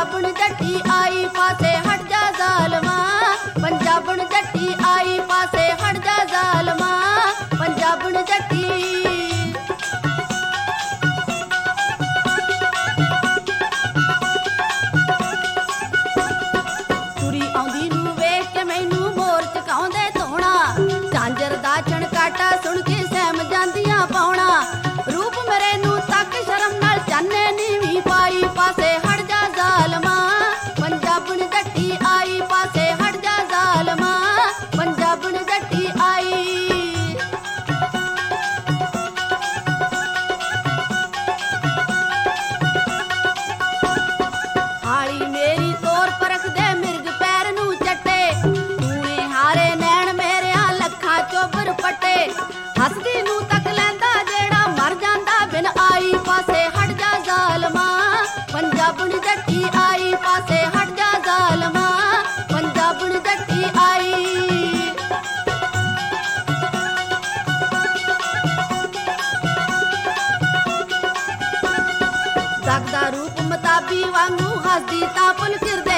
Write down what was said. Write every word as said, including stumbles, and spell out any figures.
पंजाबण जट्टी आई पासे हट जा जालमा, पंजाबण जट्टी आई पासे हट जा जालमा, पंजाबण जट्टी। तुरी आउंदी नूं वेख के मैनू मोर चकाउंदे धोणा, झांजर दा छणकाटा सुण के सहम जांदियां पौणा, रूप मेरे नूं तक शर्म नाल चाने नीवी पाई पासे हट जा जालमा, पंजाबण जट्टी आई पासे हट जा जालमा, पंजाबण जट्टी आई। हाली मेरी तोर परख दे मिर्ग पैर नूं चट्टे, तूने हारे नैण मेरिया लखां चोबर पट्टे, हसदी नूं तक लैंदा जेड़ा मर जांदा बिन आई पासे हट जा जालमा, पंजाबण जट्टी आई पासे हट जा जालमा, पंजाबण जट्टी आई। जगदा रूप मताबी वांगू हसदी तां पुल किरदे